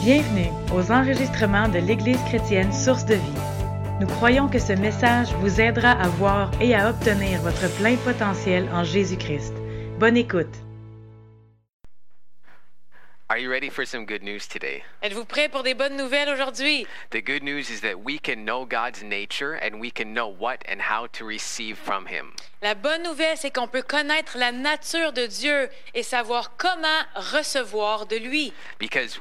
Bienvenue aux enregistrements de l'Église chrétienne Source de Vie. Nous croyons que ce message vous aidera à voir et à obtenir votre plein potentiel en Jésus-Christ. Bonne écoute! Are you ready for some good news today? Êtes-vous prêts pour des bonnes nouvelles aujourd'hui? The good news is that we can know God's nature and we can know what and how to receive from Him. La bonne nouvelle, c'est qu'on peut connaître la nature de Dieu et savoir comment recevoir de lui. Because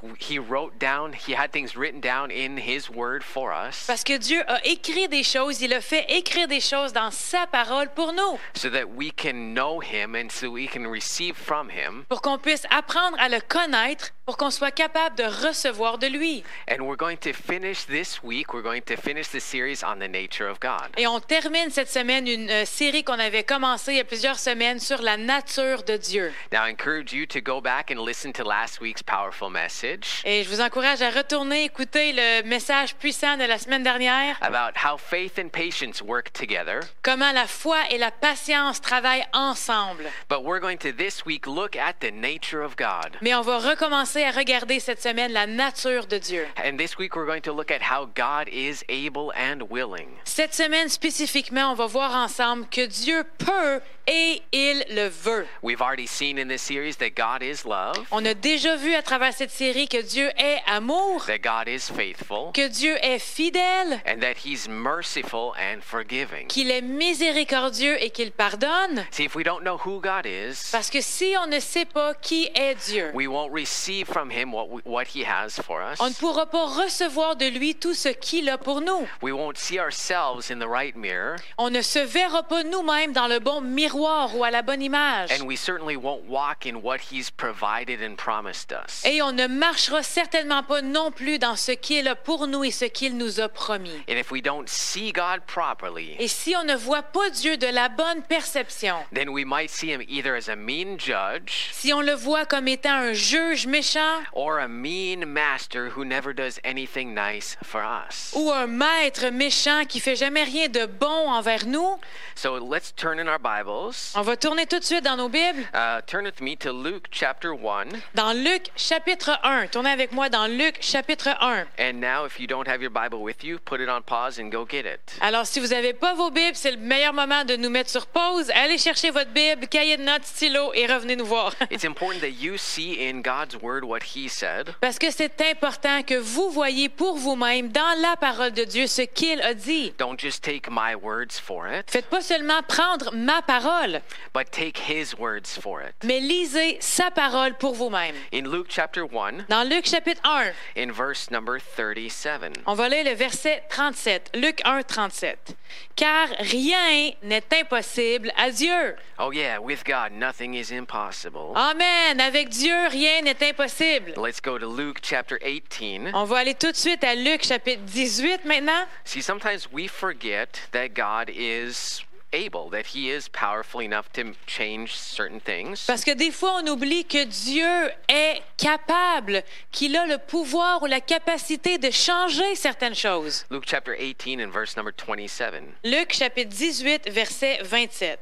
He had things written down in His Word for us. Parce que Dieu a écrit des choses, il a fait écrire des choses dans sa parole pour nous. So that we can know Him and so we can receive from Him. Pour qu'on puisse apprendre à le connaître, pour qu'on soit capable de recevoir de lui. And we're going to finish this week, we're going to finish the series on the nature of God. Et on termine cette semaine une série qu'on avait commencée il y a plusieurs semaines sur la nature de Dieu. Now I encourage you to go back and listen to last week's powerful message. Et je vous encourage à retourner écouter le message puissant de la semaine dernière. About how faith and patience work together. Comment la foi et la patience travaillent ensemble. But we're going to this week look at the nature of God. Mais on va recommencer à regarder cette semaine la nature de Dieu. And this week we're going to look at how God is able and willing. Cette semaine spécifiquement, on va voir ensemble que Dieu peut et il le veut. We've already seen in this series that God is love. On a déjà vu à travers cette série que Dieu est amour, That God is faithful. que Dieu est fidèle, And that He's merciful and forgiving. qu'il est miséricordieux et qu'il pardonne. See, if we don't know who God is, Parce que si on ne sait pas qui est Dieu, we won't receive from Him what He has for us. on ne pourra pas recevoir de lui tout ce qu'il a pour nous. We won't see ourselves in the right mirror. On ne se verra pas nous-mêmes dans le bon miroir ou à la bonne image. And we certainly won't walk in what He's provided and promised us. Et on ne marchera certainement pas non plus dans ce qu'il a pour nous et ce qu'il nous a promis. And if we don't see God properly, Et si on ne voit pas Dieu de la bonne perception, then we might see Him either as a mean judge si on le voit comme étant un juge méchant or a mean master who never does anything nice for us. ou un maître méchant qui fait jamais rien de bon envers nous, So let's turn in our Bibles. on va tourner tout de suite dans nos Bibles. Turn with me to Luke chapter 1. Dans Luc chapitre 1. Tournez avec moi dans Luc chapitre 1. And now, if you don't have your Bible with you, put it on pause and go get it. Alors, si vous n'avez pas vos Bibles, c'est le meilleur moment de nous mettre sur pause. Allez chercher votre Bible, cahier de notes, stylo et revenez nous voir. It's important that you see in God's Word what He said. Parce que c'est important que vous voyez pour vous-même dans la parole de Dieu ce qu'il a dit. Don't just take my words for it, Faites pas seulement prendre ma parole, but take His words for it. mais lisez sa parole pour vous-même. In Luke chapter 1, Dans Luc chapitre 1, in verse number 37. on va lire le verset 37. Luc 1, 37. Car rien n'est impossible à Dieu. Oh yeah, with God nothing is impossible. Amen. Avec Dieu, rien n'est impossible. Let's go to Luke chapter 18. On va aller tout de suite à Luc chapitre 18 maintenant. See, sometimes we forget that God is able, that He is powerful enough to change certain things. Parce que des fois, on oublie que Dieu est capable, qu'il a le pouvoir ou la capacité de changer certaines choses. Luke chapter 18 and verse number 27. Luc chapitre 18, verset 27.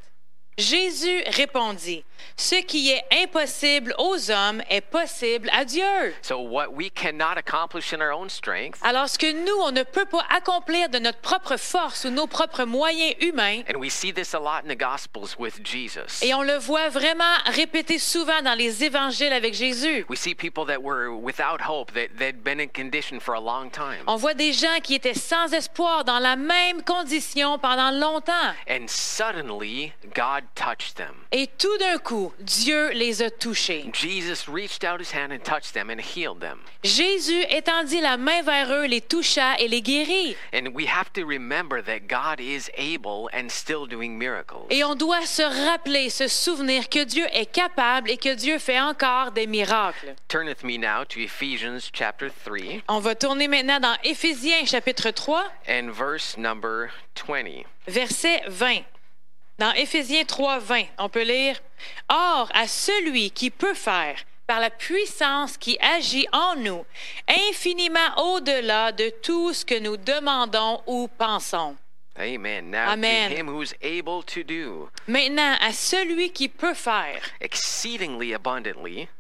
Jésus répondit, « Ce qui est impossible aux hommes est possible à Dieu. » So what we cannot accomplish in our own strength, Alors, ce que nous, on ne peut pas accomplir de notre propre force ou nos propres moyens humains, and we see this a lot in the Gospels with Jesus. et on le voit vraiment répété souvent dans les évangiles avec Jésus. We see people that were without hope, that'd been in condition for a long time. On voit des gens qui étaient sans espoir dans la même condition pendant longtemps. And suddenly, God touched them. Et tout d'un coup, Dieu les a touchés. Jesus reached out His hand and touched them and healed them. Jésus étendit la main vers eux, les toucha et les guérit. And we have to remember that God is able and still doing miracles. Et on doit se rappeler, se souvenir que Dieu est capable et que Dieu fait encore des miracles. Turn with me now to Ephesians chapter 3 On va tourner maintenant dans Éphésiens chapitre 3, and verse number 20. verset 20. Dans Éphésiens 3, 20, on peut lire « Or, à celui qui peut faire, par la puissance qui agit en nous, infiniment au-delà de tout ce que nous demandons ou pensons. » Amen. Now Amen. to Him who's able to do Maintenant, à celui qui peut faire exceedingly abundantly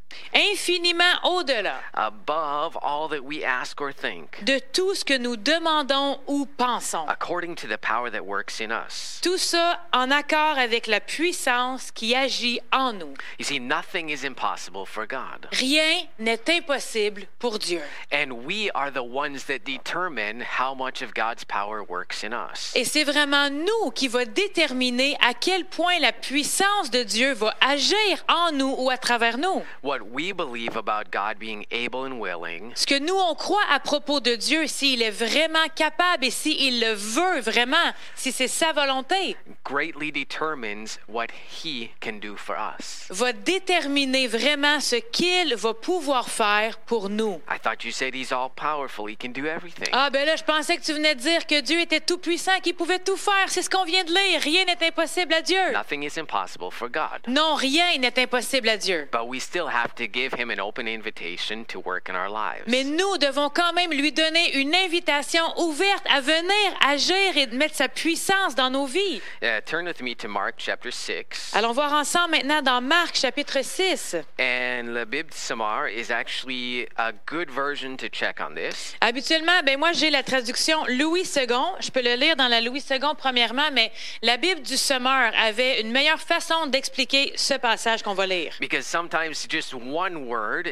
infiniment au-delà above all that we ask or think, de tout ce que nous demandons ou pensons. according to the power that works in us. Tout ça en accord avec la puissance qui agit en nous. You see, nothing is impossible for God. Rien n'est impossible pour Dieu. And we are the ones that determine how much of God's power works in us. Et c'est vraiment nous qui va déterminer à quel point la puissance de Dieu va agir en nous ou à travers nous. What we believe about God being able and willing Ce que nous, on croit à propos de Dieu, s'il est vraiment capable et s'il le veut vraiment, si c'est sa volonté, greatly determines what He can do for us. va déterminer vraiment ce qu'il va pouvoir faire pour nous. I thought you said He's all powerful. He can do everything. Ah, ben là, je pensais que tu venais de dire que Dieu était tout puissant, qu'il pouvait tout faire. C'est ce qu'on vient de lire. Rien n'est impossible à Dieu. Nothing is impossible for God. Non, rien n'est impossible à Dieu. But we still have to give Him an open invitation to work in our lives. Mais nous devons quand même lui donner une invitation ouverte à venir agir et de mettre sa puissance dans nos vies. Turn with me to Mark chapter 6. Allons voir ensemble maintenant dans Marc chapitre 6. And the Bib Samar is actually a good version to check on this. Habituellement, ben moi j'ai la traduction Louis II. Je peux le lire dans la Louis II premièrement, mais la Bible du Semeur avait une meilleure façon d'expliquer ce passage qu'on va lire. Because sometimes just one word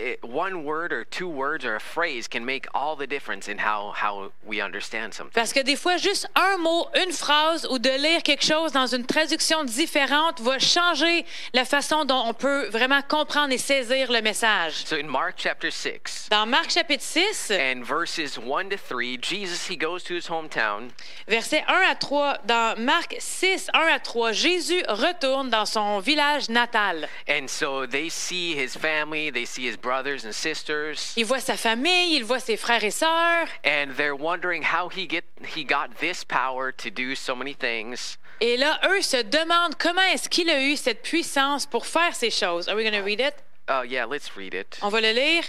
or two words or a phrase can make all the difference in how we understand something. Parce que des fois, juste un mot, une phrase ou de lire quelque chose dans une traduction différente va changer la façon dont on peut vraiment comprendre et saisir le message. So in Mark chapter 6, Dans Marc chapitre 6, and verses 1 to 3, Jesus, he goes to his hometown. versets 1 à 3, dans Marc 6, 1 à 3, Jésus retourne dans son village natal. And so they see his family, they see his brothers and sisters, Il voit sa famille, il voit ses frères et sœurs. and they're wondering how he got this power to do so many things. Et là, eux se demandent comment est-ce qu'il a eu cette puissance pour faire ces choses. Are we going to read it? Yeah, let's read it. On va le lire.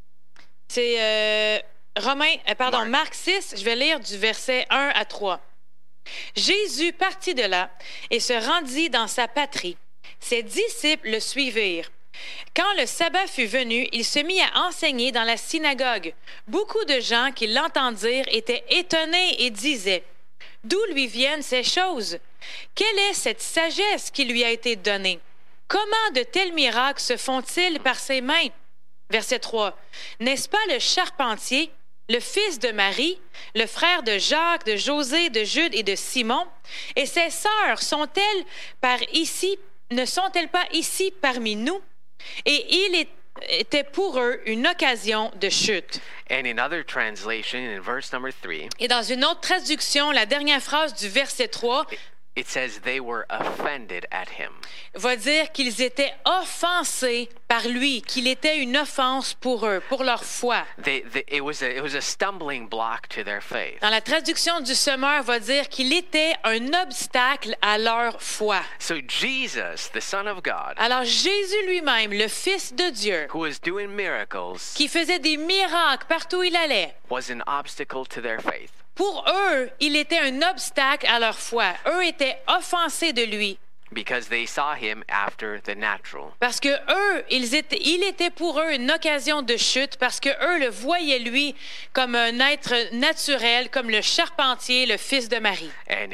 C'est Marc 6, je vais lire du verset 1 à 3. Jésus partit de là et se rendit dans sa patrie. Ses disciples le suivirent. Quand le sabbat fut venu, il se mit à enseigner dans la synagogue. Beaucoup de gens qui l'entendirent étaient étonnés et disaient: d'où lui viennent ces choses? Quelle est cette sagesse qui lui a été donnée? Comment de tels miracles se font-ils par ses mains? Verset 3. N'est-ce pas le charpentier, le fils de Marie, le frère de Jacques, de José, de Jude et de Simon? Et ses sœurs ne sont-elles pas ici parmi nous? Et il était pour eux une occasion de chute. And in other translation, in verse number 3, Et dans une autre traduction, la dernière phrase du verset 3 it says they were offended at him. va dire qu'ils étaient offensés par lui, qu'il était une offense pour eux, pour leur foi. It was a stumbling block to their faith. Dans la traduction du Semeur, va dire qu'il était un obstacle à leur foi. So Jesus, the Son of God, Alors Jésus lui-même, le Fils de Dieu, who was doing miracles, qui faisait des miracles partout où il allait, was an obstacle to their faith. pour eux, il était un obstacle à leur foi. Eux étaient offensés de lui. Because they saw him after the natural. Parce que eux, il était pour eux une occasion de chute, parce que eux le voyaient lui comme un être naturel, comme le charpentier, le fils de Marie. And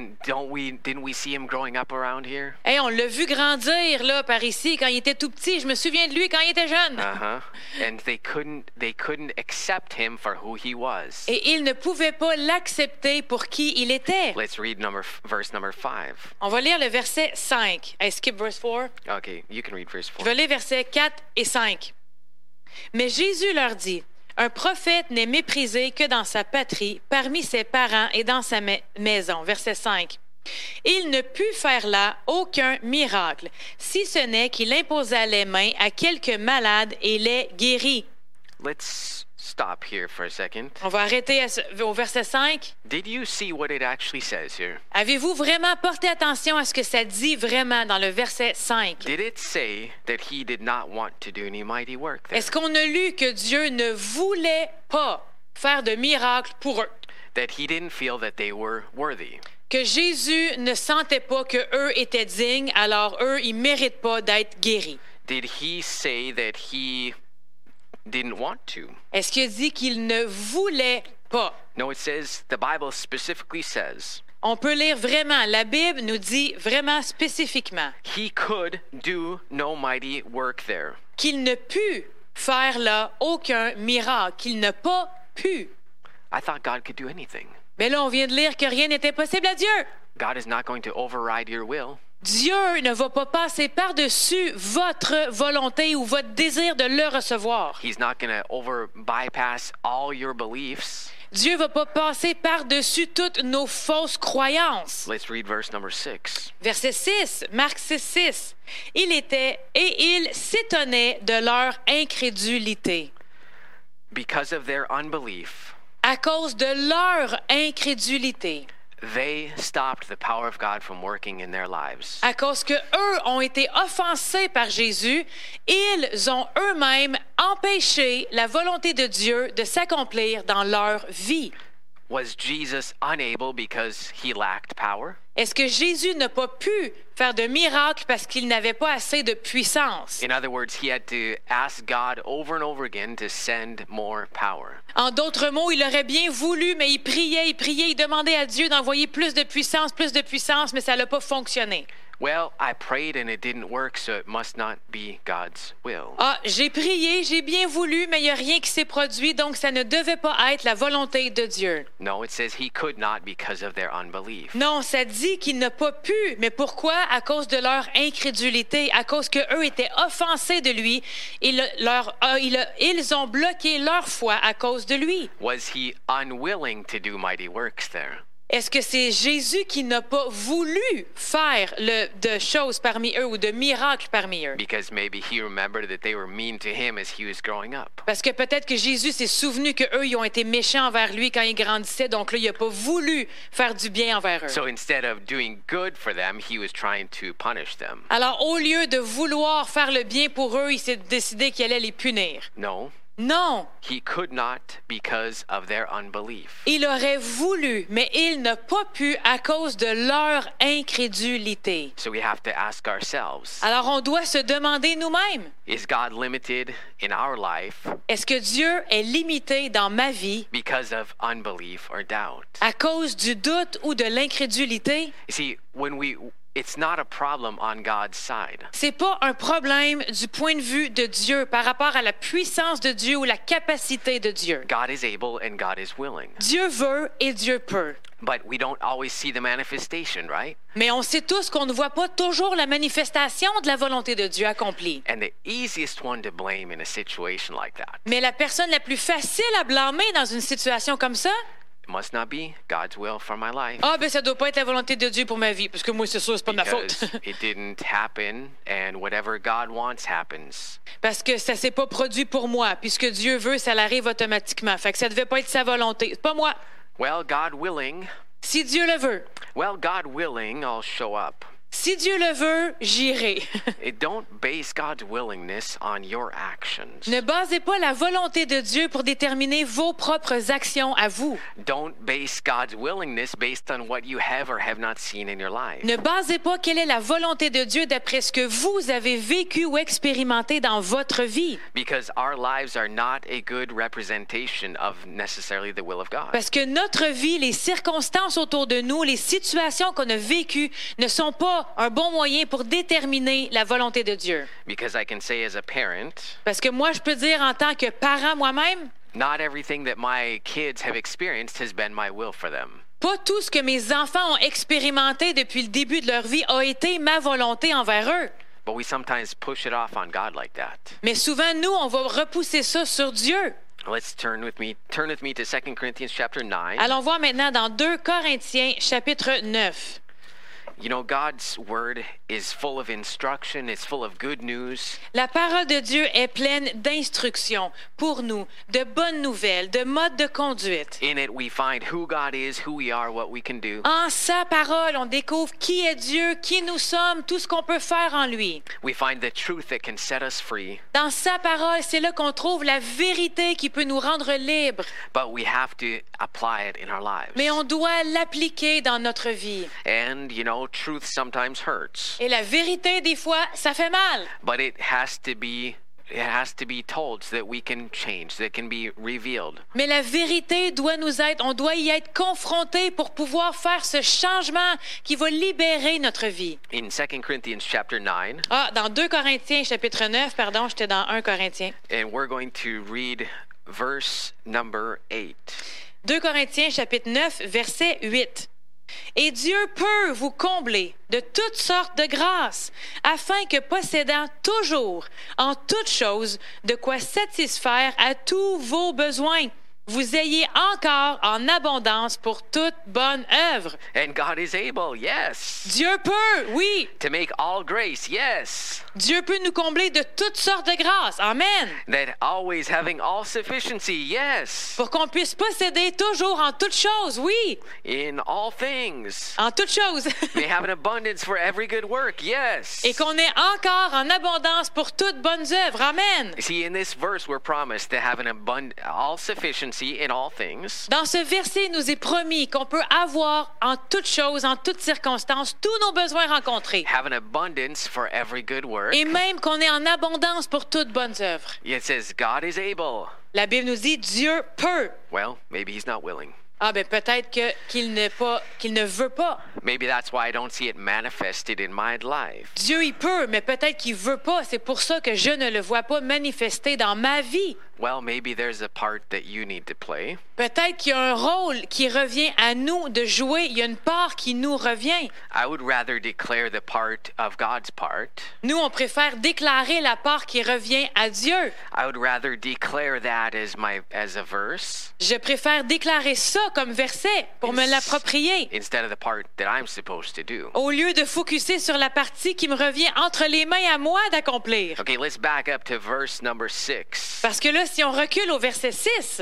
didn't we see him growing up around here? Et on l'a vu grandir là par ici quand il était tout petit. Je me souviens de lui quand il était jeune. And they couldn't accept him for who he was. Et ils ne pouvaient pas l'accepter pour qui il était. Let's read verse number 5. On va lire le verset 5. I skip verse 4. Okay, you can read verse 4. Je vais lire versets 4 et 5. Mais Jésus leur dit: un prophète n'est méprisé que dans sa patrie, parmi ses parents et dans sa maison. Verset 5. Il ne put faire là aucun miracle, si ce n'est qu'il imposa les mains à quelques malades et les guérit. Let's stop here for a second. On va arrêter au verset 5. Did you see what it actually says here? Avez-vous vraiment porté attention à ce que ça dit vraiment dans le verset 5? Did it say that he did not want to do any mighty work there? Est-ce qu'on a lu que Dieu ne voulait pas faire de miracles pour eux? That he didn't feel that they were worthy? Que Jésus ne sentait pas qu'eux étaient dignes, alors eux, ils ne méritent pas d'être guéris. Did he say that he didn't want to? Est-ce qu'il a dit qu'il ne voulait pas? No, it says, the Bible specifically says, On peut lire vraiment. La Bible nous dit vraiment spécifiquement he could do no mighty work there. qu'il ne put faire là aucun miracle, qu'il n'a pas pu. I thought God could do anything. Mais là, on vient de lire que rien n'était possible à Dieu. God is not going to override your will. Dieu ne va pas passer par-dessus votre volonté ou votre désir de le recevoir. He's not going to bypass all your beliefs. Dieu ne va pas passer par-dessus toutes nos fausses croyances. Let's read verse number 6. Verset 6, Marc 6, 6. Il s'étonnait de leur incrédulité. Because of their unbelief, À cause de leur incrédulité. they stopped the power of God from working in their lives. À cause que eux ont été offensés par Jésus, ils ont eux-mêmes empêché la volonté de Dieu de s'accomplir dans leur vie. Was Jesus unable because he lacked power? Est-ce que Jésus n'a pas pu faire de miracles parce qu'il n'avait pas assez de puissance? In other words, he had to ask God over and over again to send more power. En d'autres mots, il aurait bien voulu, mais il priait, il demandait à Dieu d'envoyer plus de puissance, mais ça n'a pas fonctionné. Well, I prayed and it didn't work, so it must not be God's will. Ah, j'ai prié, j'ai bien voulu, mais il n'y a rien qui s'est produit, donc ça ne devait pas être la volonté de Dieu. No, it says he could not because of their unbelief. Non, ça dit qu'il n'a pas pu. Mais pourquoi? À cause de leur incrédulité, à cause qu'eux étaient offensés de lui. Ils ont bloqué leur foi à cause de lui. Was he unwilling to do mighty works there? Est-ce que c'est Jésus qui n'a pas voulu faire de choses parmi eux ou de miracles parmi eux? Because maybe he remembered that they were mean to him as he was growing up. Parce que peut-être que Jésus s'est souvenu qu'eux, ils ont été méchants envers lui quand il grandissait, donc là, il n'a pas voulu faire du bien envers eux. So instead of doing good for them, he was trying to punish them. Alors, au lieu de vouloir faire le bien pour eux, il s'est décidé qu'il allait les punir. No, Non, he could not because of their unbelief. il aurait voulu, mais il n'a pas pu à cause de leur incrédulité. So we have to ask ourselves, Alors, on doit se demander nous-mêmes, is God limited in our life est-ce que Dieu est limité dans ma vie because of unbelief or doubt? à cause du doute ou de l'incrédulité? You see, it's not a problem on God's side. C'est pas un problème du point de vue de Dieu par rapport à la puissance de Dieu ou la capacité de Dieu. God is able and God is willing. Dieu veut et Dieu peut. But we don't always see the manifestation, right? Mais on sait tous qu'on ne voit pas toujours la manifestation de la volonté de Dieu accomplie. And the easiest one to blame in a situation like that, Mais la personne la plus facile à blâmer dans une situation comme ça, it must not be God's will for my life. ah, ben ça doit pas être la volonté de Dieu pour ma vie, parce que moi, c'est sûr, c'est pas de ma faute. Because it didn't happen, and whatever God wants happens. Parce que ça s'est pas produit pour moi. Puis ce que Dieu veut, ça l'arrive automatiquement. Fait que ça devait pas être sa volonté. C'est pas moi. Well, God willing, Si Dieu le veut, I'll show up. si Dieu le veut, j'irai. Don't base God's willingness on your actions. Ne basez pas la volonté de Dieu pour déterminer vos propres actions à vous. Don't base God's willingness based on what you have or have not seen in your life. Ne basez pas quelle est la volonté de Dieu d'après ce que vous avez vécu ou expérimenté dans votre vie. Because our lives are not a good representation of necessarily the will of God. Parce que notre vie, les circonstances autour de nous, les situations qu'on a vécues ne sont pas un bon moyen pour déterminer la volonté de Dieu. Because I can say as a parent, Parce que moi, je peux dire en tant que parent moi-même, not everything that my kids have experienced has been my will for them. pas tout ce que mes enfants ont expérimenté depuis le début de leur vie a été ma volonté envers eux. But we sometimes push it off on God like that. Mais souvent, nous, on va repousser ça sur Dieu. Let's turn with me to 2 Corinthians chapter 9. Allons voir maintenant dans 2 Corinthiens, chapitre 9. You know, God's word is full of instruction, it's full of good news. La parole de Dieu est pleine d'instructions pour nous, de bonnes nouvelles, de modes de conduite. In it, we find who God is, who we are, what we can do. En sa parole, on découvre qui est Dieu, qui nous sommes, tout ce qu'on peut faire en lui. We find the truth that can set us free, Dans sa parole, c'est là qu'on trouve la vérité qui peut nous rendre libres. but we have to apply it in our lives. Mais on doit l'appliquer dans notre vie. And, you know, truth sometimes hurts, Et la vérité, des fois, ça fait mal. but it has to be told so that we can change, that it can be revealed. Mais la vérité on doit y être confronté pour pouvoir faire ce changement qui va libérer notre vie. In 2 Corinthians chapter 9, Dans 2 Corinthiens, chapitre 9, pardon, j'étais dans 1 Corinthiens. and we're going to read verse number 8. 2 Corinthiens, chapitre 9, verset 8. Et Dieu peut vous combler de toutes sortes de grâces, afin que possédant toujours, en toutes choses, de quoi satisfaire à tous vos besoins, vous ayez encore en abondance pour toute bonne œuvre. And God is able, yes. Dieu peut, oui. To make all grace, yes. Dieu peut nous combler de toutes sortes de grâces. Amen. That always having all sufficiency, yes. Pour qu'on puisse posséder toujours en toutes choses, oui. In all things. En toutes choses. May have an abundance for every good work, yes. Et qu'on ait encore en abondance pour toutes bonnes œuvres. Amen. See, in this verse, we're promised to have an all sufficiency in all things. Dans ce verset, il nous est promis qu'on peut avoir en toutes choses, en toutes circonstances, tous nos besoins rencontrés. Have an abundance for every good work. Et même qu'on ait en abondance pour toutes bonnes œuvres. It says God is able. La Bible nous dit Dieu peut. Well, maybe he's not willing. Peut-être qu'il ne veut pas. Maybe that's why I don't see it manifested in my life. Dieu, il peut, mais peut-être qu'il veut pas. C'est pour ça que je ne le vois pas manifesté dans ma vie. Well, maybe there's a part that you need to play. Peut-être qu'il y a un rôle qui revient à nous de jouer. Il y a une part qui nous revient. I would rather declare the part of God's part. Nous, on préfère déclarer la part qui revient à Dieu. I would rather declare that as a verse. Je préfère déclarer ça comme verset pour me l'approprier. Instead of the part that I'm supposed to do. Au lieu de focuser sur la partie qui me revient entre les mains à moi d'accomplir. Okay, let's back up to verse number 6. Parce que là, si on recule au verset 6,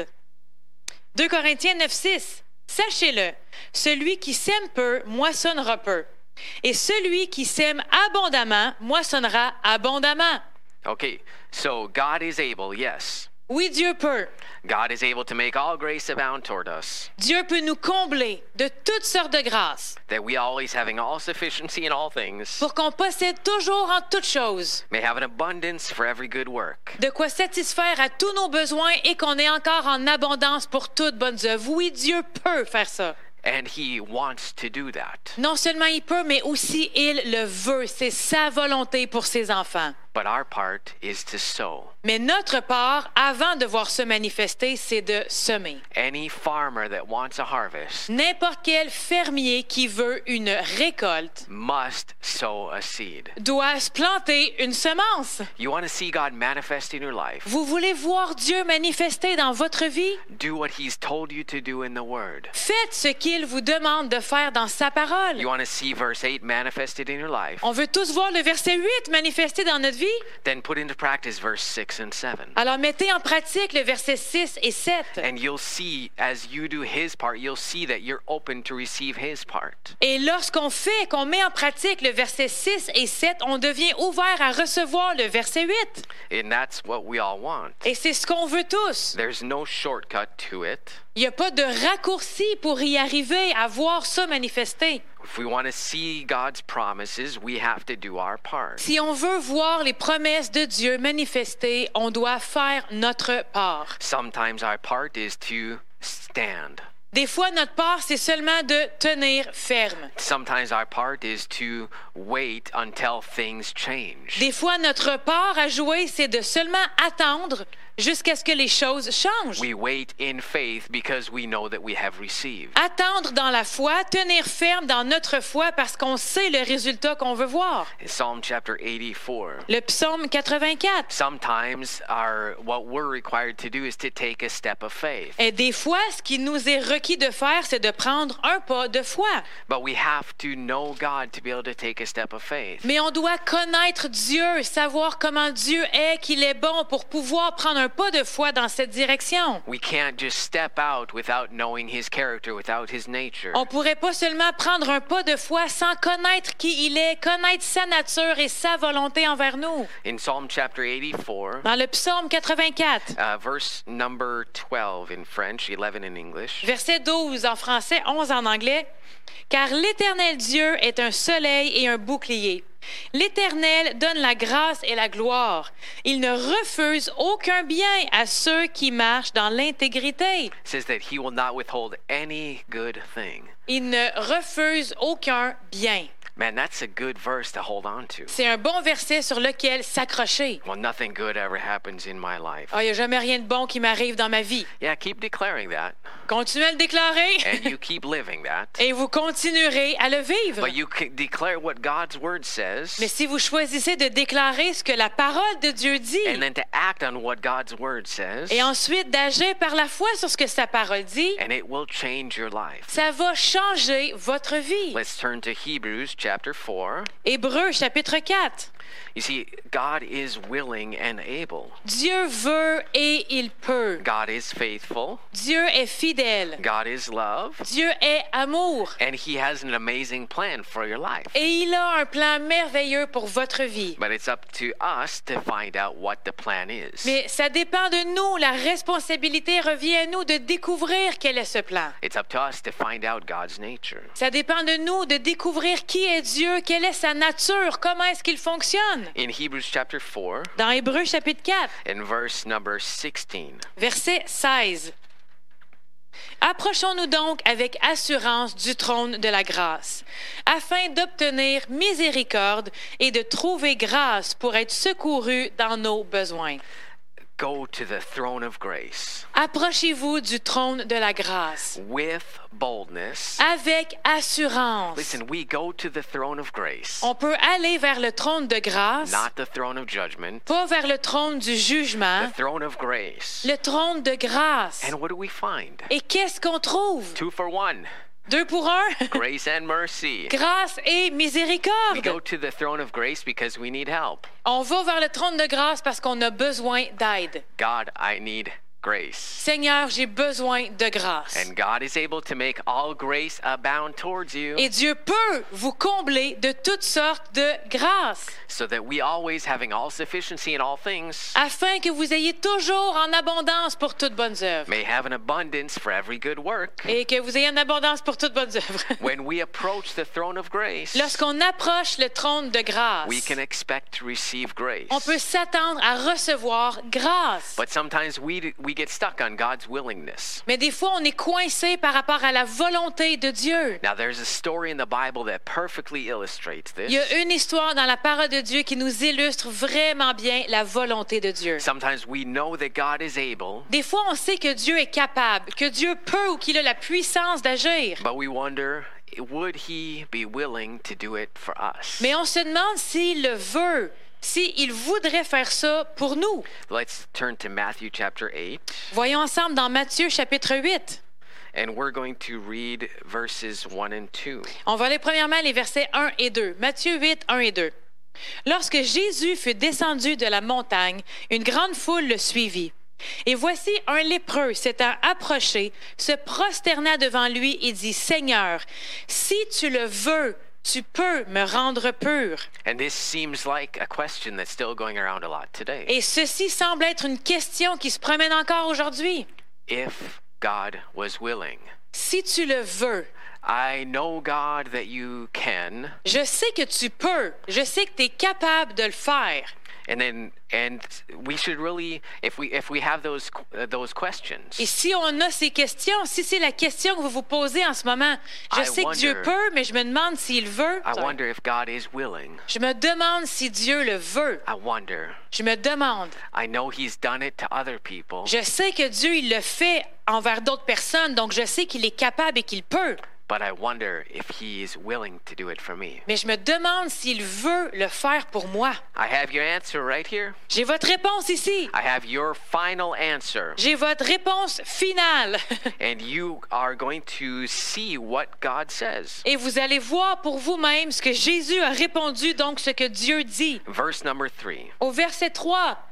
2 Corinthiens 9, 6, sachez-le, celui qui sème peu moissonnera peu, et celui qui sème abondamment moissonnera abondamment. Okay, so God is able, yes. Oui, Dieu peut. God is able to make all grace abound toward us. Dieu peut nous combler de toutes sortes de grâces That we always having all sufficiency in all things pour qu'on possède toujours en toutes choses may have an abundance for every good work. de quoi satisfaire à tous nos besoins et qu'on ait encore en abondance pour toutes bonnes œuvres. Oui, Dieu peut faire ça. And he wants to do that. Non seulement il peut, mais aussi il le veut. C'est sa volonté pour ses enfants. But our part is to sow. Mais notre part, avant de voir se manifester, c'est de semer. Any farmer that wants a harvest N'importe quel fermier qui veut une récolte must sow a seed. doit se planter une semence. You want to see God manifest in your life? Vous voulez voir Dieu manifester dans votre vie? Do what he's told you to do in the word. Faites ce qu'il vous demande de faire dans sa parole. You want to see verse 8 manifested in your life? On veut tous voir le verset 8 manifester dans notre vie. Then put into practice verse 6 and 7. Alors mettez en pratique le verset 6 et 7. And you'll see, as you do his part, you'll see that you're open to receive his part. Et qu'on met en pratique le verset 6 et 7, on devient ouvert à recevoir le verset 8. And that's what we all want. Et c'est ce qu'on veut tous. There's no shortcut to it. Il n'y a pas de raccourci pour y arriver à voir ça manifester. If we want to see God's promises, we have to do our part. Si on veut voir les promesses de Dieu manifester, on doit faire notre part. Sometimes our part is to stand. Des fois, notre part, c'est seulement de tenir ferme. Sometimes our part is to wait until things change. Des fois, notre part à jouer, c'est de seulement attendre jusqu'à ce que les choses changent. We wait in faith because we know that we have received. Attendre dans la foi, tenir ferme dans notre foi parce qu'on sait le résultat qu'on veut voir. Psalm chapter 84. Le psaume 84. Sometimes what we're required to do is to take a step of faith. Et des fois, ce qui nous est requis de faire, c'est de prendre un pas de foi. But we have to know God to be able to take a step of faith. Mais on doit connaître Dieu, savoir comment Dieu est, qu'il est bon pour pouvoir prendre un un pas de foi dans cette direction. We can't just step out without knowing his character, without his nature. On ne pourrait pas seulement prendre un pas de foi sans connaître qui il est, connaître sa nature et sa volonté envers nous. In Psalm chapter 84, Dans le psaume 84, verse number 12 in French, 11 in English, verset 12 en français, 11 en anglais, « Car l'Éternel Dieu est un soleil et un bouclier. L'Éternel donne la grâce et la gloire. Il ne refuse aucun bien à ceux qui marchent dans l'intégrité. says that he will not withhold any good thing. Il ne refuse aucun bien. » Man, that's a good verse to hold on to. C'est un bon verset sur lequel s'accrocher. Well, nothing good ever happens in my life. Ah, il n'y a jamais rien de bon qui m'arrive dans ma vie. Yeah, keep declaring that, Continuez à le déclarer and you keep living that. et vous continuerez à le vivre. But you can declare what God's word says, Mais si vous choisissez de déclarer ce que la parole de Dieu dit and then to act on what God's word says, et ensuite d'agir par la foi sur ce que sa parole dit, and it will change your life. ça va changer votre vie. Let's turn to Hebrews chapter 4. Hébreux chapitre 4. You see, God is willing and able. Dieu veut et il peut. God is faithful. Dieu est fidèle. God is love. Dieu est amour. And he has an amazing plan for your life. Et il a un plan merveilleux pour votre vie. But it's up to us to find out what the plan is. Mais ça dépend de nous. La responsabilité revient à nous de découvrir quel est ce plan. It's up to us to find out God's nature. Ça dépend de nous de découvrir qui est Dieu, quelle est sa nature, comment est-ce qu'il fonctionne. In Hebrews chapter 4, Dans Hébreux chapitre 4, in verse number 16, verset 16. Approchons-nous donc avec assurance du trône de la grâce, afin d'obtenir miséricorde et de trouver grâce pour être secourus dans nos besoins. go to the throne of grace Approchez-vous du trône de la grâce with boldness. avec assurance. Listen, we go to the throne of grace, On peut aller vers le trône de grâce, not the throne of judgment, pas vers le trône du jugement, the throne of grace. le trône de grâce. And what do we find? Et qu'est-ce qu'on trouve? 2 for 1, 2 pour 1, grace and mercy. grâce et We go miséricorde. to the throne of grace because we need help. On va vers le trône de grâce parce qu'on a besoin d'aide. God, I need grace. Seigneur, j'ai besoin de grâce. And God is able to make all grace abound towards you, Et Dieu peut vous combler de toutes sortes de grâces, so that we always, having all sufficiency in all things, afin que vous ayez toujours en abondance pour toutes bonnes œuvres. may have an abundance for every good work. Et que vous ayez en abondance pour toutes bonnes œuvres. When we approach the throne of grace, Lorsqu'on approche le trône de grâce, we can expect to receive grace. on peut s'attendre à recevoir grâce. But sometimes we get stuck on God's willingness. Mais des fois, on est coincé par rapport à la volonté de Dieu. Now, there's a story in the Bible that perfectly illustrates Il y this. a une histoire dans la parole de Dieu qui nous illustre vraiment bien la volonté de Dieu. Sometimes we know that God is able, Des fois, on sait que Dieu est capable, que Dieu peut ou qu'il a la puissance d'agir. but we wonder, would he be willing to do it for us? Mais on se demande s'il le veut, s'il voudrait faire ça pour nous. Let's turn to Matthew chapter 8, Voyons ensemble dans Matthieu chapitre 8. and we're going to read verses 1 and 2. On va aller premièrement les versets 1 et 2. Matthieu 8, 1 et 2. Lorsque Jésus fut descendu de la montagne, une grande foule le suivit. Et voici un lépreux s'étant approché, se prosterna devant lui et dit, « Seigneur, si tu le veux, tu peux me rendre pur. » And this seems like a question that's still going around a lot today. Et ceci semble être une question qui se promène encore aujourd'hui. If God was willing. Si tu le veux, I know, God, that you can. je sais que tu peux, je sais que tu es capable de le faire. And we should really, if we have those questions, Et si on a ces questions, si c'est la question que vous vous posez en ce moment, je I sais que Dieu wonder- peut, mais je me demande s'il veut. I wonder if God is willing. Je me demande si Dieu le veut. I wonder. Je me demande. I know He's done it to other people, Je sais que Dieu, il le fait envers d'autres personnes, donc je sais qu'il est capable et qu'il peut. but I wonder if He is willing to do it for me. Mais je me demande s'il veut le faire pour moi. I have your answer right here. J'ai votre réponse ici. I have your final answer. J'ai votre réponse finale. And you are going to see what God says. Et vous allez voir pour vous-même ce que Jésus a répondu, donc ce que Dieu dit. Verse number 3. Au verset 3,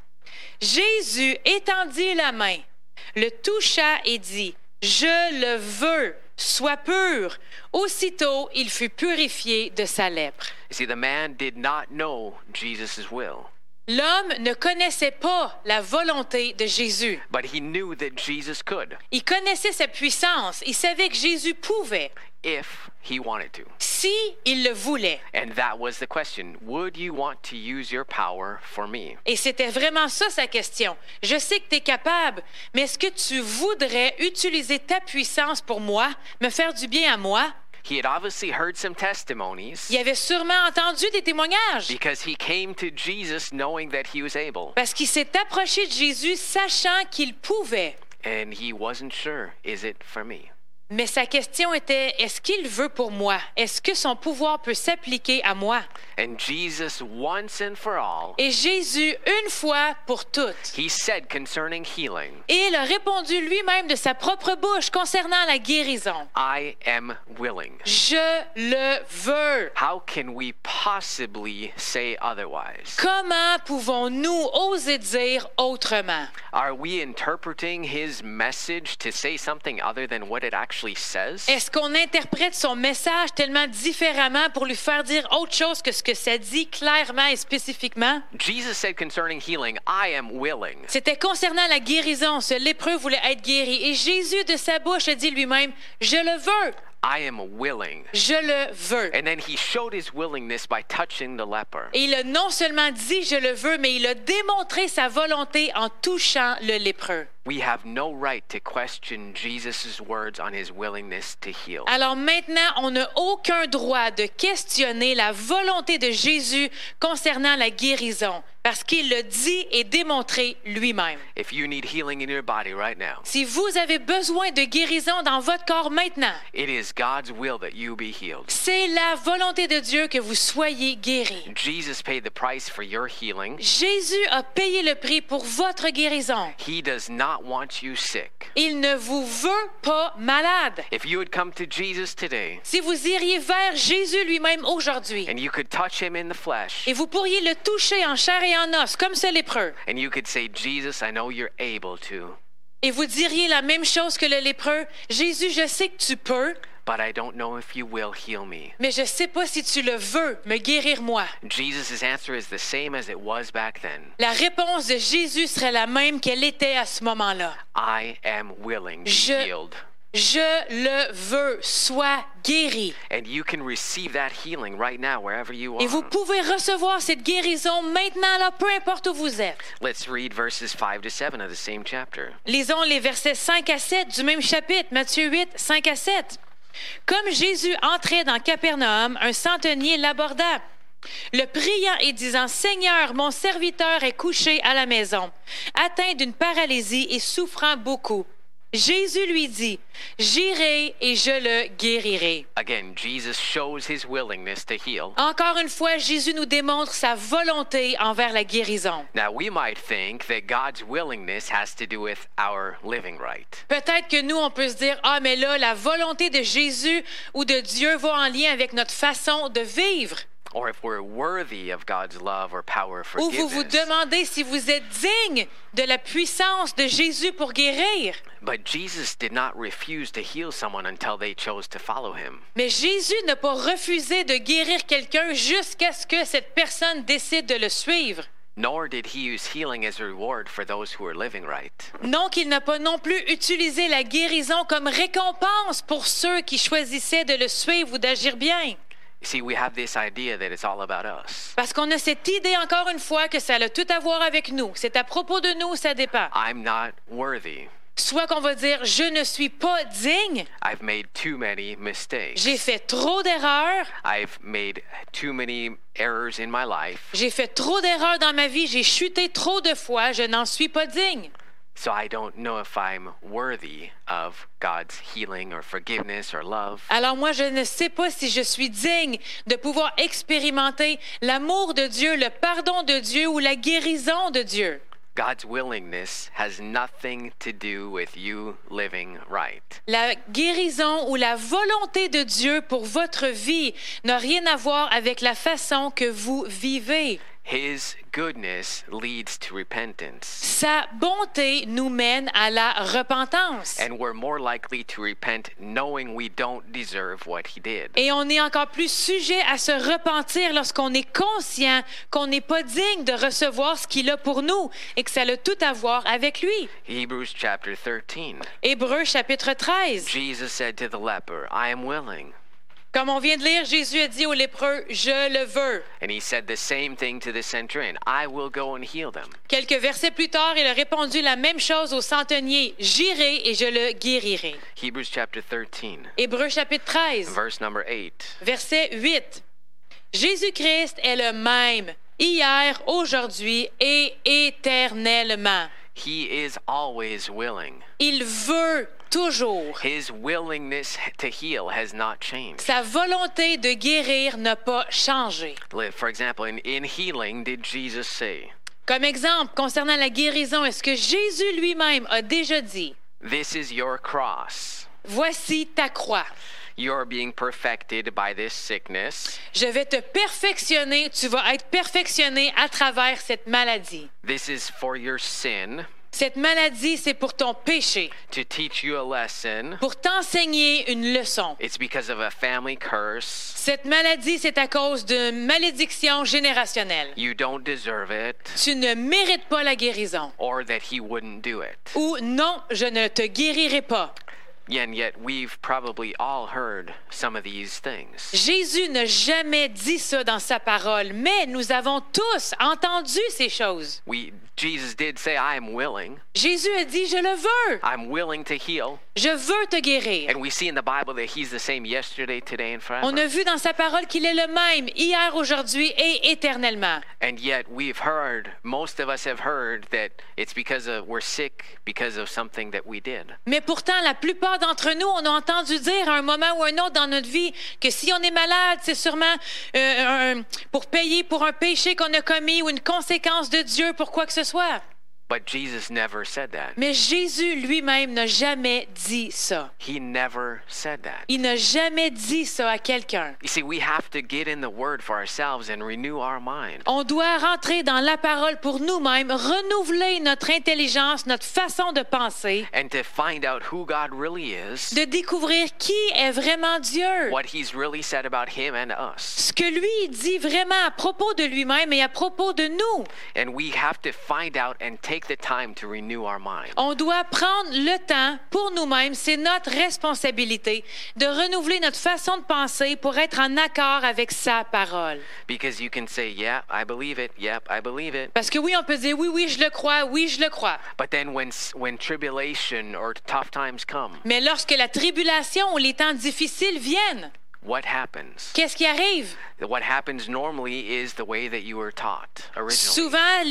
Jésus étendit la main, le toucha et dit, « Je le veux, sois pur. » Aussitôt, il fut purifié de sa lèpre. You see, the man did not know Jesus' will, L'homme ne connaissait pas la volonté de Jésus. but he knew that Jesus could Il connaissait sa puissance. Il savait que Jésus pouvait, if he wanted to. si il le voulait. And that was the question. Would you want to use your power for me? Et c'était vraiment ça sa question. Je sais que tu es capable, mais est-ce que tu voudrais utiliser ta puissance pour moi, me faire du bien à moi? He had obviously heard some testimonies Il avait sûrement entendu des témoignages because he came to Jesus knowing that he was able. parce qu'il s'est approché de Jésus sachant qu'il pouvait. And he wasn't sure, is it for me? Mais sa question était, est-ce qu'il veut pour moi? Est-ce que son pouvoir peut s'appliquer à moi? And Jesus, once and for all, Et Jésus, une fois pour toutes, he said concerning healing, et il a répondu lui-même de sa propre bouche concernant la guérison. I am willing. Je le veux. How can we possibly say otherwise? Comment pouvons-nous oser dire autrement? Are we interpreting his message to say something other than what it actually says? Est-ce qu'on interprète son message tellement différemment pour lui faire dire autre chose que ce que ça dit clairement et spécifiquement? Jesus said concerning healing, I am willing. C'était concernant la guérison. Ce lépreux voulait être guéri. Et Jésus, de sa bouche, a dit lui-même, « Je le veux. I am willing. Je le veux. » And then he showed his willingness by touching the leper. Et il a non seulement dit « Je le veux », mais il a démontré sa volonté en touchant le lépreux. We have no right to question Jesus' words on his willingness to heal. Alors maintenant, on n'a aucun droit de questionner la volonté de Jésus concernant la guérison, parce qu'il l'a dit et démontré lui-même. If you need healing in your body right now, Si vous avez besoin de guérison dans votre corps maintenant, it is God's will that you be healed. c'est la volonté de Dieu que vous soyez guéris. Jesus paid the price for your healing. Jésus a payé le prix pour votre guérison. He does not want you sick. Il ne vous veut pas malade. If you had come to Jesus today Si vous iriez vers Jésus lui-même aujourd'hui, and you could touch him in the flesh et vous pourriez le toucher en chair et en os, comme ce lépreux, and you could say, Jesus, I know you're able to, et vous diriez la même chose que le lépreux, Jésus, je sais que tu peux, but I don't know if you will heal me. mais je ne sais pas si tu le veux, me guérir moi. Jesus' answer is the same as it was back then. La réponse de Jésus serait la même qu'elle était à ce moment-là. I am willing, be Je- healed. Je le veux, sois guéri. And you can receive that healing right now, wherever you Et vous are. pouvez recevoir cette guérison maintenant, là, peu importe où vous êtes. Let's read verses 5 to 7 of the same chapter. Lisons les versets 5 à 7 du même chapitre, Matthieu 8, 5 à 7. Comme Jésus entrait dans Capernaum, un centenier l'aborda, le priant et disant, « Seigneur, mon serviteur est couché à la maison, atteint d'une paralysie et souffrant beaucoup. » Jésus lui dit, « J'irai et je le guérirai. » Again, Jesus shows his willingness to heal. Encore une fois, Jésus nous démontre sa volonté envers la guérison. Now, we might think that God's willingness has to do with our living right. Peut-être que nous, on peut se dire, « Ah, mais là, la volonté de Jésus ou de Dieu va en lien avec notre façon de vivre. » Or if we're worthy of God's love or power or Ou vous vous forgiveness. demandez si vous êtes digne de la puissance de Jésus pour guérir. But Jesus did not refuse to heal someone until they chose to follow him. Mais Jésus n'a pas refusé de guérir quelqu'un jusqu'à ce que cette personne décide de le suivre. Nor did he use healing as a reward for those who are living right. Non, qu'il n'a pas non plus utilisé la guérison comme récompense pour ceux qui choisissaient de le suivre ou d'agir bien. You see, we have this idea that it's all about us. Parce qu'on a cette idée, encore une fois, que ça a tout à voir avec nous. C'est à propos de nous, ça dépend. I'm not worthy. Soit qu'on va dire, je ne suis pas digne, I've made too many mistakes. j'ai fait trop d'erreurs, I've made too many errors in my life, j'ai fait trop d'erreurs dans ma vie, j'ai chuté trop de fois, je n'en suis pas digne. so I don't know if I'm worthy of God's healing or forgiveness or love. Alors moi, je ne sais pas si je suis digne de pouvoir expérimenter l'amour de Dieu, le pardon de Dieu ou la guérison de Dieu. God's willingness has nothing to do with you living right. La guérison ou la volonté de Dieu pour votre vie n'a rien à voir avec la façon que vous vivez. His goodness leads to repentance. Sa bonté nous mène à la repentance. And we're more likely to repent knowing we don't deserve what he did. Et on est encore plus sujet à se repentir lorsqu'on est conscient qu'on n'est pas digne de recevoir ce qu'il a pour nous et que ça a tout à voir avec lui. Hebrews chapter 13. Hébreux chapitre 13. Jesus said to the leper, I am willing. Comme on vient de lire, Jésus a dit aux lépreux, « Je le veux ». And he said the same thing to the centurion, I will go and heal them. Quelques versets plus tard, il a répondu la même chose au centenier, « J'irai et je le guérirai ». Hebrews chapter 13, Hébreux chapitre 13, verse number 8. verset 8. Jésus-Christ est le même, hier, aujourd'hui et éternellement. He is always willing. Il veut toujours. His willingness to heal has not changed. Sa volonté de guérir n'a pas changé. For example, in healing, did Jesus say, Comme exemple, concernant la guérison, est-ce que Jésus lui-même a déjà dit, This is your cross. « Voici ta croix. You are being perfected by this sickness. Je vais te perfectionner, tu vas être perfectionné à travers cette maladie. This is for your sin, Cette maladie, c'est pour ton péché, to teach you a lesson. pour t'enseigner une leçon. It's because of a family curse. Cette maladie, c'est à cause d'une malédiction générationnelle. You don't deserve it, Tu ne mérites pas la guérison. or that he wouldn't do it. Ou non, je ne te guérirai pas. And yet we've probably all heard some of these things. Jésus n'a jamais dit ça dans sa parole, mais nous avons tous entendu ces choses. Jesus did say, I am willing. Jésus a dit, je le veux. I'm willing to heal. Je veux te guérir. And we see in the Bible that he's the same yesterday, today, and forever. On a vu dans sa parole qu'il est le même, hier, aujourd'hui et éternellement. And yet we've heard, most of us have heard that it's because we're sick because of something that we did. Mais pourtant, la plupart d'entre nous, on a entendu dire à un moment ou un autre dans notre vie que si on est malade, c'est sûrement pour payer pour un péché qu'on a commis ou une conséquence de Dieu pour quoi que ce soit. But Jesus never said that. Mais Jésus lui-même n'a jamais dit ça. He never said that. Il n'a jamais dit ça à quelqu'un. You see, we have to get in the Word for ourselves and renew our mind. On doit rentrer dans la parole pour nous-mêmes, renouveler notre intelligence, notre façon de penser, And to find out who God really is, de découvrir qui est vraiment Dieu. what He's really said about Him and us. Ce que lui dit vraiment à propos de lui-même et à propos de nous. And we have to find out and take the time to renew our mind. On doit prendre le temps pour nous-mêmes, c'est notre responsabilité de renouveler notre façon de penser pour être en accord avec sa parole. Because you can say, yeah, I believe it. Yep, I believe it. Parce que oui, on peut dire oui, oui, je le crois, oui, je le crois. But then when tribulation or tough times come, Mais lorsque la tribulation ou les temps difficiles viennent, what happens? qu'est-ce qui arrive? What happens normally is the way that you were taught originally. Souvent,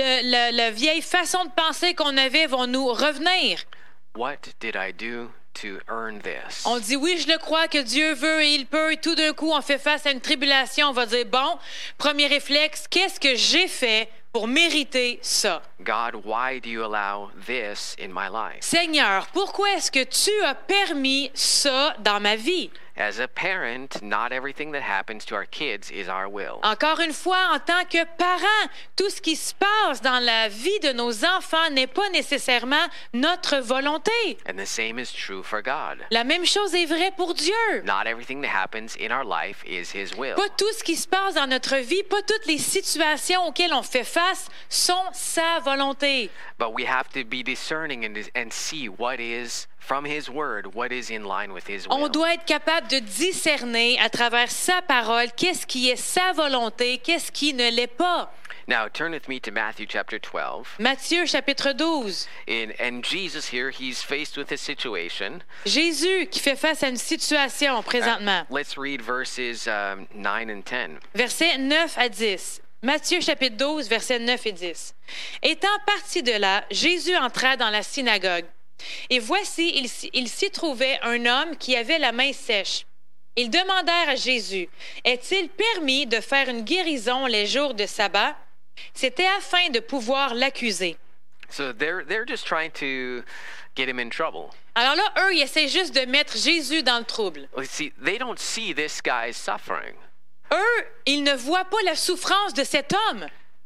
la vieille façon de penser qu'on avait vont nous revenir. What did I do to earn this? On dit oui, je le crois que Dieu veut et il peut, et tout d'un coup, on fait face à une tribulation. On va dire, bon, premier réflexe, qu'est-ce que j'ai fait pour mériter ça? God, why do you allow this in my life? Seigneur, pourquoi est-ce que tu as permis ça dans ma vie? As a parent, not everything that happens to our kids is our will. Encore une fois, en tant que parent, tout ce qui se passe dans la vie de nos enfants n'est pas nécessairement notre volonté. And the same is true for God. La même chose est vraie pour Dieu. Not everything that happens in our life is His will. Pas tout ce qui se passe dans notre vie, pas toutes les situations auxquelles on fait face sont sa volonté. But we have to be discerning and see what is from His Word, what is in line with His will. On doit être capable de discerner à travers sa parole qu'est-ce qui est sa volonté, qu'est-ce qui ne l'est pas. Now, turn with me to Matthew chapter 12. Matthieu chapitre 12. And Jesus here, He's faced with a situation. Jésus qui fait face à une situation présentement. Let's read verses 9 and 10. Versets 9 à 10. Matthieu chapitre 12, versets 9 et 10. Étant parti de là, Jésus entra dans la synagogue. Et voici, il s'y trouvait un homme qui avait la main sèche. Ils demandèrent à Jésus, « Est-il permis de faire une guérison les jours de sabbat? » C'était afin de pouvoir l'accuser. So they're just trying to get Him in trouble. Alors là, eux, ils essaient juste de mettre Jésus dans le trouble. See, they don't see this guy's suffering. Eux, ils ne voient pas la souffrance de cet homme.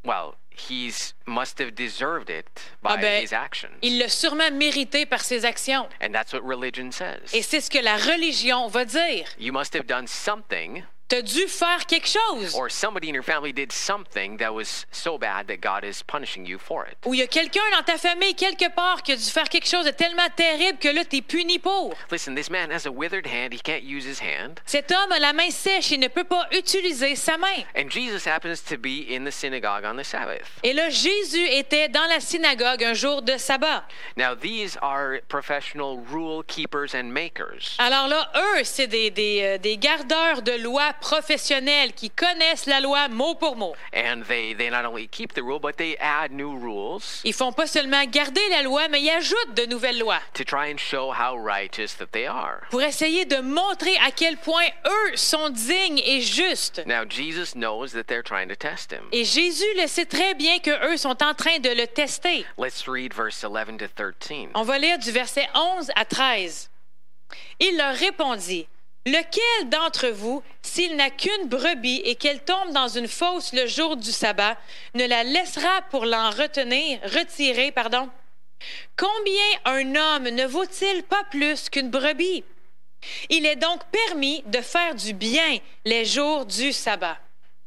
Well, must have deserved it by his actions. Il l'a sûrement mérité par ses actions. And that's what religion says. Et c'est ce que la religion va dire. You must have done something. Tu as dû faire quelque chose. Or somebody in your family did something that was so bad that God is punishing you for it. Ou il y a quelqu'un dans ta famille, quelque part, qui a dû faire quelque chose de tellement terrible que là, tu es puni pour. Listen, this man has a withered hand. He can't use his hand. Cet homme a la main sèche, il ne peut pas utiliser sa main. And Jesus happens to be in the synagogue on the Sabbath. Et là, Jésus était dans la synagogue un jour de sabbat. Now, these are professional rule keepers and makers. Alors là, eux, c'est des gardeurs de loi professionnels qui connaissent la loi mot pour mot. And they not only keep the rule, but they add new rules. Ils font pas seulement garder la loi, mais ils ajoutent de nouvelles lois. To try and show how righteous that they are. Pour essayer de montrer à quel point eux sont dignes et justes. Now, Jesus knows that they're trying to test him. Et Jésus le sait très bien que eux sont en train de le tester. Let's read verse 11 to 13. On va lire du verset 11 à 13. Il leur répondit: lequel d'entre vous, s'il n'a qu'une brebis et qu'elle tombe dans une fosse le jour du sabbat, ne la laissera pour l'en retirer? Combien un homme ne vaut-il pas plus qu'une brebis? Il est donc permis de faire du bien les jours du sabbat.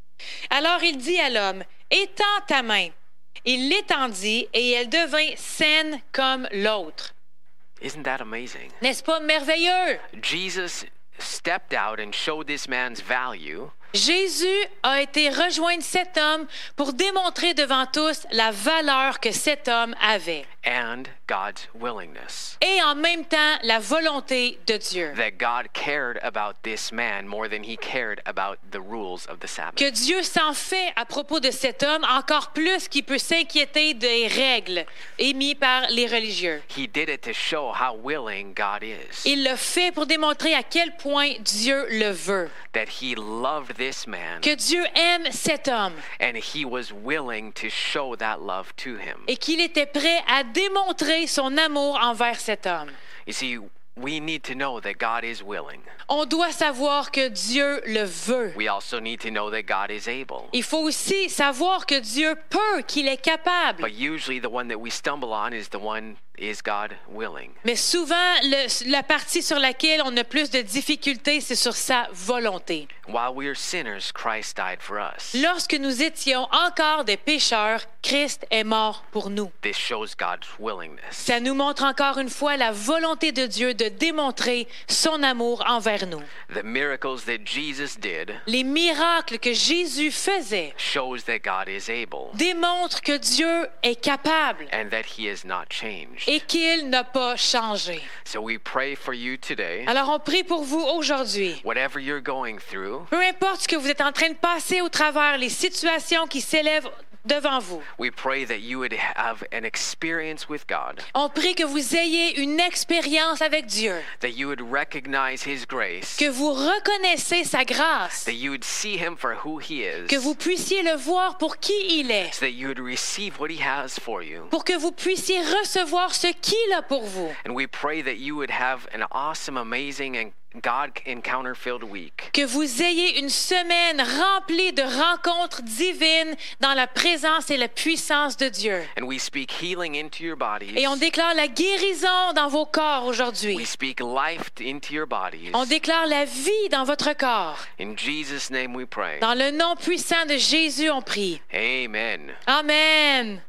Alors il dit à l'homme: étends ta main. Il l'étendit et elle devint saine comme l'autre. Isn't that amazing? N'est-ce pas merveilleux? Jesus stepped out and showed this man's value. Jésus a été rejoindre cet homme pour démontrer devant tous la valeur que cet homme avait. And God's willingness. Et en même temps, la volonté de Dieu. That God cared about this man more than he cared about the rules of the Sabbath. Que Dieu s'en fait à propos de cet homme encore plus qu'il peut s'inquiéter des règles émises par les religieux. He did it to show how willing God is. Il le fait pour démontrer à quel point Dieu le veut. That he loved this man. Que Dieu aime cet homme. And he was willing to show that love to him. Et qu'il était prêt à démontrer son amour envers cet homme. You see, we need to know that God is willing. On doit savoir que Dieu le veut. We also need to know that God is able. Il faut aussi savoir que Dieu peut, qu'il est capable. But usually the one that we stumble on is the one, is God willing? Mais souvent, la partie sur laquelle on a plus de difficultés, c'est sur sa volonté. While we are sinners, Christ died for us. Lorsque nous étions encore des pécheurs, Christ est mort pour nous. This shows God's willingness. Ça nous montre encore une fois la volonté de Dieu de démontrer son amour envers nous. The miracles that Jesus did Les miracles que Jésus faisait shows that God is able démontrent que Dieu est capable and that he has not changed. et qu'il n'a pas changé. So we pray for you today. Alors on prie pour vous aujourd'hui. Whatever you're going through, Peu importe ce que vous êtes en train de passer au travers, les situations qui s'élèvent devant vous. we pray that you would have an experience with God, On prie que vous ayez une expérience avec Dieu, that you would recognize his grace, que vous reconnaissez sa grâce, that you would see him for who he is, que vous puissiez le voir pour qui il est, so that you would receive what he has for you. pour que vous puissiez recevoir ce qu'il a pour vous. And we pray that you would have an awesome, amazing, and God encounter-filled week. Que vous ayez une semaine remplie de rencontres divines dans la présence et la puissance de Dieu. And we speak healing into your bodies. Et on déclare la guérison dans vos corps We aujourd'hui. speak life into your bodies. On déclare la vie dans votre corps. In Jesus' name we pray. Dans le nom puissant de Jésus, on prie. Amen. Amen.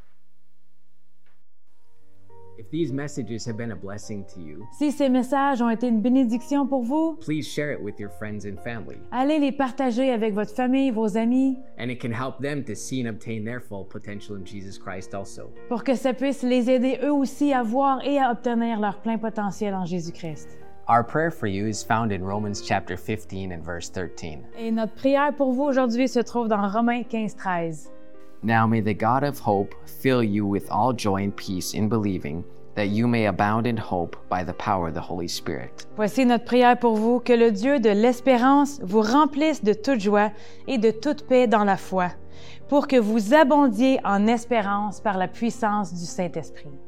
If these messages have been a blessing to you, Si ces messages ont été une bénédiction pour vous, please share it with your friends and family, allez les partager avec votre famille, vos amis, and it can help them to see and obtain their full potential in Jesus Christ also. pour que ça puisse les aider eux aussi à voir et à obtenir leur plein potentiel en Jésus-Christ. Our prayer for you is found in Romans chapter 15 and verse 13. Et notre prière pour vous aujourd'hui se trouve dans Romains 15:13. Now may the God of hope fill you with all joy and peace in believing, that you may abound in hope by the power of the Holy Spirit. Voici notre prière pour vous, que le Dieu de l'espérance vous remplisse de toute joie et de toute paix dans la foi, pour que vous abondiez en espérance par la puissance du Saint-Esprit.